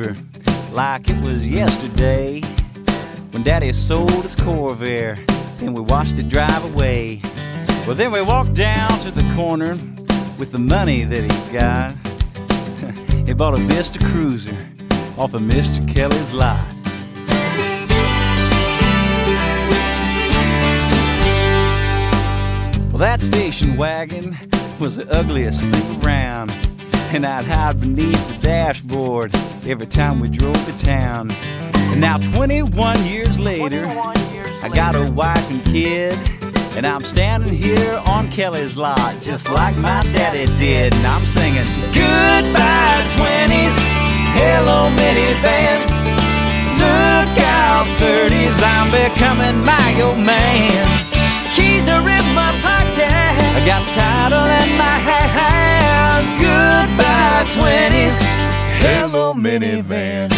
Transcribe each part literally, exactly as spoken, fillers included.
remember like it was yesterday when Daddy sold his Corvair and we watched it drive away. Well, then we walked down to the corner with the money that he got. He bought a Vista Cruiser off of Mister Kelly's lot. Well, that station wagon was the ugliest thing around, and I'd hide beneath the dashboard every time we drove to town. And now twenty-one years later, I got a wife and kid, and I'm standing here on Kelly's lot just like my daddy did. And I'm singing, goodbye twenties, hello minivan, look out thirties, I'm becoming my old man. Keys are in my pocket, I got the title in my hand. Goodbye twenties, hello minivan.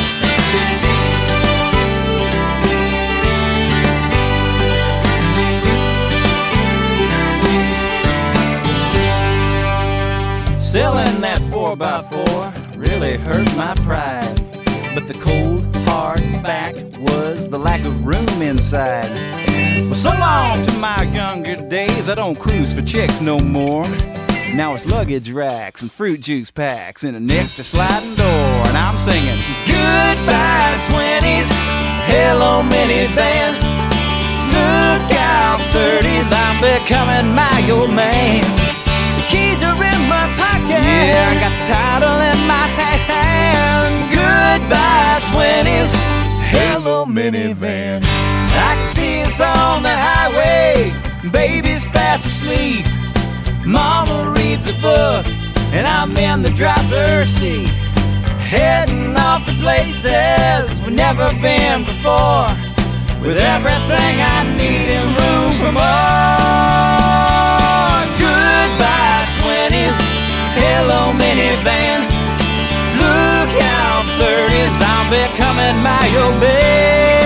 Selling that four by four really hurt my pride, but the cold, hard fact was the lack of room inside. Well, so long to my younger days, I don't cruise for chicks no more. Now it's luggage racks and fruit juice packs and an extra sliding door. And I'm singing, goodbye twenties, hello minivan, look out thirties, I'm becoming my old man. The keys are in my pocket, yeah, I got the title in my hand. Goodbye twenties, hello minivan. I can see us on the highway, baby's fast asleep, mama reads a book, and I'm in the driver's seat, heading off to places we've never been before, with everything I need and room for more. Goodbye twenties, hello minivan, look out thirties, I'm becoming my old man.